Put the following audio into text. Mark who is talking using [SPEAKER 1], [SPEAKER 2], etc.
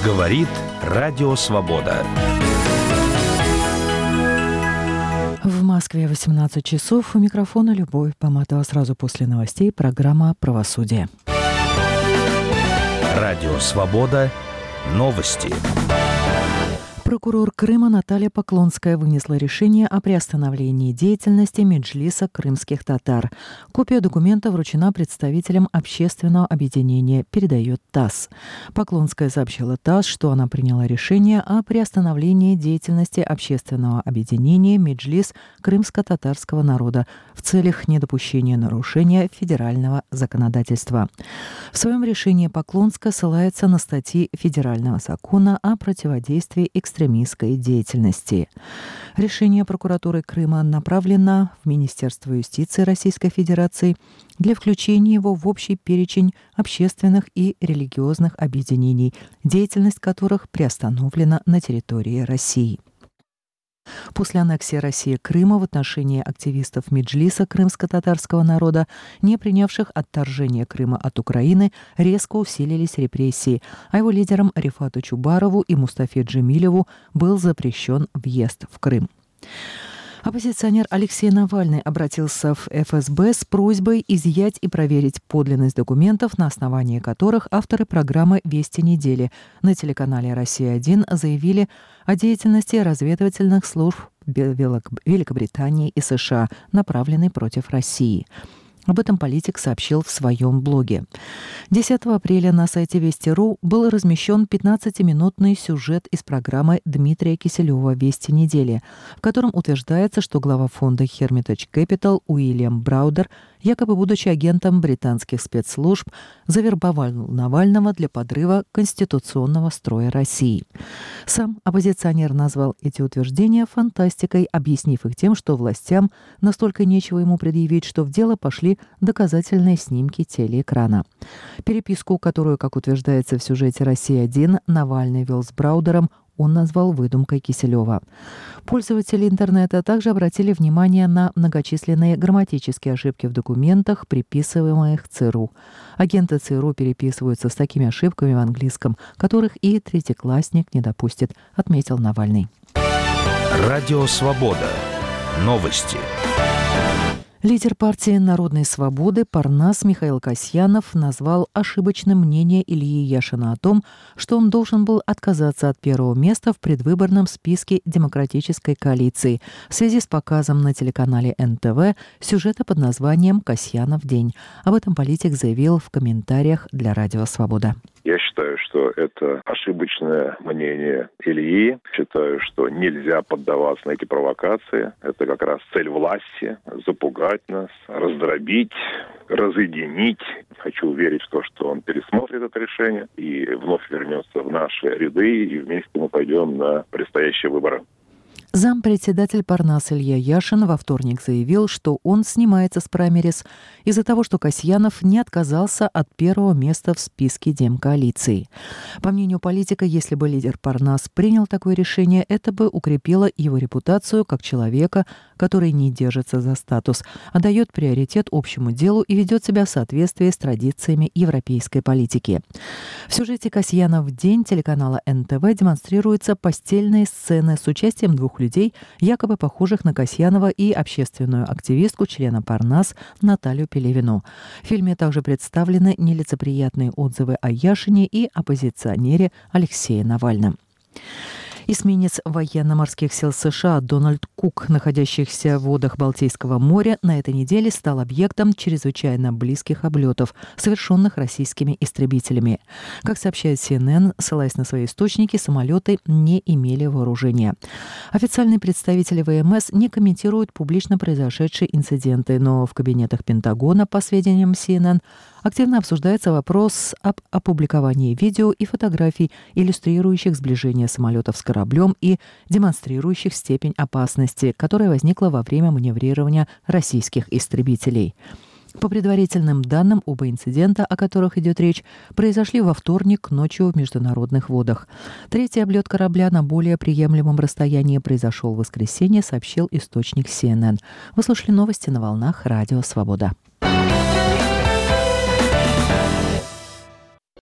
[SPEAKER 1] Говорит Радио Свобода.
[SPEAKER 2] В Москве 18 часов. У микрофона Любовь Поматова. Сразу после новостей программа «Правосудие».
[SPEAKER 1] Радио Свобода. Новости.
[SPEAKER 2] Прокурор Крыма Наталья Поклонская вынесла решение о приостановлении деятельности Меджлиса крымских татар. Копия документа вручена представителям общественного объединения, передает ТАСС. Поклонская сообщила ТАСС, что она приняла решение о приостановлении деятельности общественного объединения Меджлис крымско-татарского народа в целях недопущения нарушения федерального законодательства. В своем решении Поклонская ссылается на статьи Федерального закона о противодействии экстремистской деятельности. Решение прокуратуры Крыма направлено в Министерство юстиции Российской Федерации для включения его в общий перечень общественных и религиозных объединений, деятельность которых приостановлена на территории России. После аннексии России Крыма в отношении активистов Меджлиса крымско-татарского народа, не принявших отторжение Крыма от Украины, резко усилились репрессии, а его лидерам Рифату Чубарову и Мустафе Джемилеву был запрещен въезд в Крым. Оппозиционер Алексей Навальный обратился в ФСБ с просьбой изъять и проверить подлинность документов, на основании которых авторы программы «Вести недели» на телеканале «Россия-1» заявили о деятельности разведывательных служб Великобритании и США, направленной против России. Об этом политик сообщил в своем блоге. 10 апреля на сайте Вести.ру был размещен 15-минутный сюжет из программы Дмитрия Киселева «Вести недели», в котором утверждается, что глава фонда Hermitage Capital Уильям Браудер, якобы будучи агентом британских спецслужб, завербовал Навального для подрыва конституционного строя России. Сам оппозиционер назвал эти утверждения фантастикой, объяснив их тем, что властям настолько нечего ему предъявить, что в дело пошли доказательные снимки телеэкрана. Переписку, которую, как утверждается в сюжете «Россия-1», Навальный вел с Браудером, он назвал выдумкой Киселева. Пользователи интернета также обратили внимание на многочисленные грамматические ошибки в документах, приписываемых ЦРУ. Агенты ЦРУ переписываются с такими ошибками в английском, которых и третьеклассник не допустит, отметил Навальный.
[SPEAKER 1] Радио Свобода. Новости.
[SPEAKER 2] Лидер партии «Народной свободы» Парнас Михаил Касьянов назвал ошибочным мнение Ильи Яшина о том, что он должен был отказаться от первого места в предвыборном списке демократической коалиции в связи с показом на телеканале НТВ сюжета под названием «Касьянов день». Об этом политик заявил в комментариях для Радио Свобода.
[SPEAKER 3] Я считаю, что это ошибочное мнение Ильи. Считаю, что нельзя поддаваться на эти провокации. Это как раз цель власти – запугать нас, раздробить, разъединить. Хочу верить в то, что он пересмотрит это решение и вновь вернется в наши ряды, и вместе мы пойдем на предстоящие выборы.
[SPEAKER 2] Зампредседатель Парнас Илья Яшин во вторник заявил, что он снимается с праймерис из-за того, что Касьянов не отказался от первого места в списке демкоалиции. По мнению политика, если бы лидер Парнас принял такое решение, это бы укрепило его репутацию как человека, который не держится за статус, а дает приоритет общему делу и ведет себя в соответствии с традициями европейской политики. В сюжете «Касьянов день» телеканала НТВ демонстрируются постельные сцены с участием двух людей, якобы похожих на Касьянова и общественную активистку, члена Парнас Наталью Пелевину. В фильме также представлены нелицеприятные отзывы о Яшине и оппозиционере Алексее Навальном. Эсминец военно-морских сил США Дональд Кук, находящийся в водах Балтийского моря, на этой неделе стал объектом чрезвычайно близких облетов, совершенных российскими истребителями. Как сообщает CNN, ссылаясь на свои источники, самолеты не имели вооружения. Официальные представители ВМС не комментируют публично произошедшие инциденты, но в кабинетах Пентагона, по сведениям CNN, активно обсуждается вопрос об опубликовании видео и фотографий, иллюстрирующих сближение самолетов с кораблем и демонстрирующих степень опасности, которая возникла во время маневрирования российских истребителей. По предварительным данным, оба инцидента, о которых идет речь, произошли во вторник ночью в международных водах. Третий облет корабля на более приемлемом расстоянии произошел в воскресенье, сообщил источник CNN. Вы слушали новости на волнах Радио Свобода.